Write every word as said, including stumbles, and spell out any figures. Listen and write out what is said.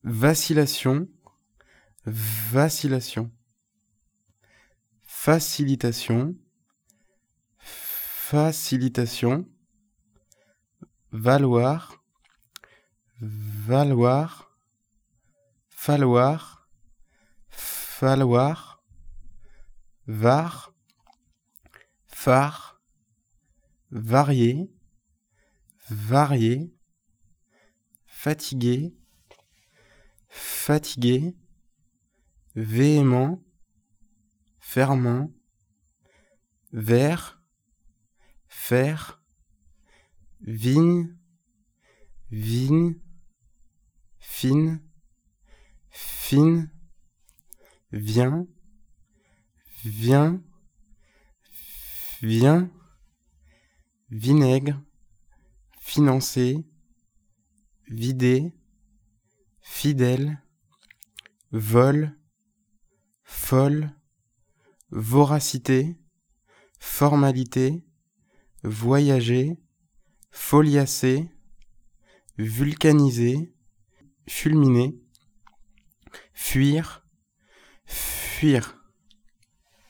vacillation, vacillation, facilitation, facilitation, valoir, valoir, falloir, falloir, var, phare, varier, varier, fatigué, fatigué, véhément, fermant, vers, faire, vigne, vigne, fine, fine, vient, vient, vient, vinaigre, financer, vider, fidèle, vol, folle, voracité, formalité, voyager, foliacer, vulcaniser, fulminer, fuir, fuir.